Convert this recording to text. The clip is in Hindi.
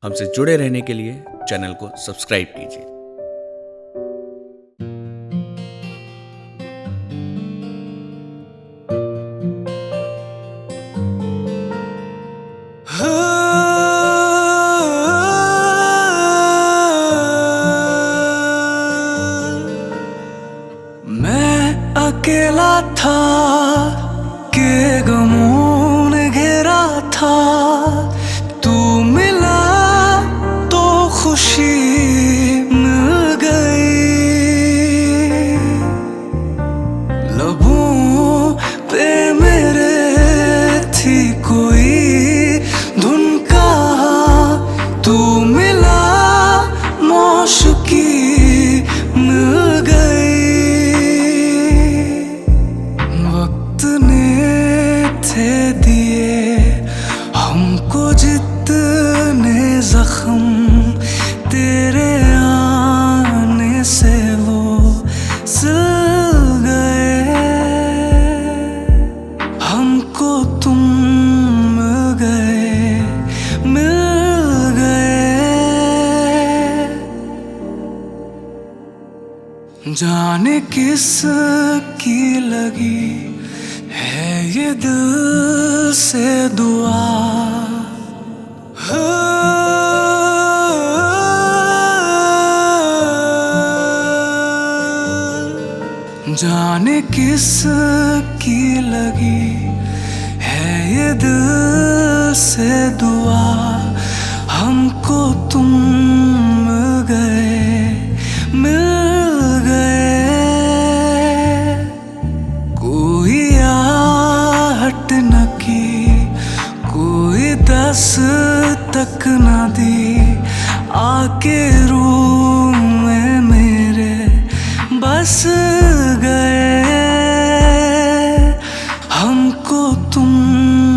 हमसे जुड़े रहने के लिए चैनल को सब्सक्राइब कीजिए। मैं अकेला था के गमों ने घेरा था, तू मिला तो खुशी मिल गई। लबों पे मेरे थी कोई धुन का, तू मिला मौशुकी मिल गई। वक्त ने थे दिए हमको जितने जख्म, तेरे आने से वो सिल गए। हमको तुम मिल गए, मिल गए। जाने किस की लगी है ये दिल से दुआ, जाने किस की लगी है ये दिल से दुआ। हमको तुम मिल गए, मिल गए। कोई आहट न की, कोई दस्तक न दी, आके रूम में मेरे बस गए। हमको तुम